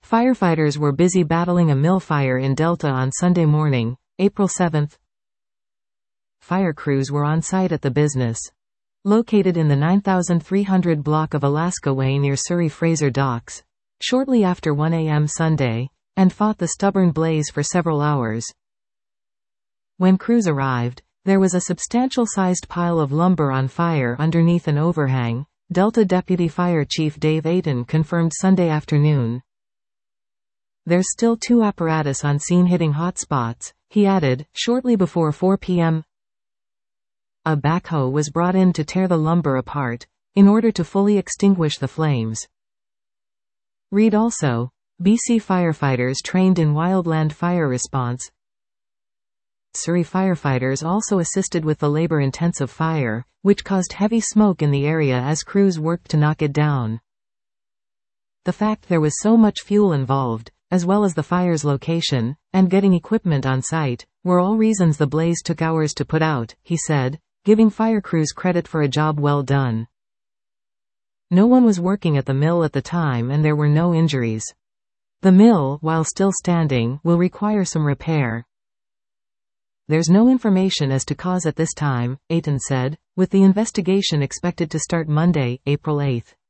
Firefighters were busy battling a mill fire in Delta on Sunday morning, April 7. Fire crews were on site at the business, located in the 9300 block of Alaska Way near Surrey Fraser Docks, shortly after 1 a.m. Sunday, and fought the stubborn blaze for several hours. When crews arrived, there was a substantial-sized pile of lumber on fire underneath an overhang, Delta Deputy Fire Chief Dave Ayton confirmed Sunday afternoon. There's still 2 apparatus on scene hitting hot spots, he added, shortly before 4 p.m. A backhoe was brought in to tear the lumber apart, in order to fully extinguish the flames. Read also, BC firefighters trained in wildland fire response. Surrey firefighters also assisted with the labor-intensive fire, which caused heavy smoke in the area as crews worked to knock it down. The fact there was so much fuel involved, as well as the fire's location, and getting equipment on site, were all reasons the blaze took hours to put out, he said, giving fire crews credit for a job well done. No one was working at the mill at the time and there were no injuries. The mill, while still standing, will require some repair. There's no information as to cause at this time, Ayton said, with the investigation expected to start Monday, April 8.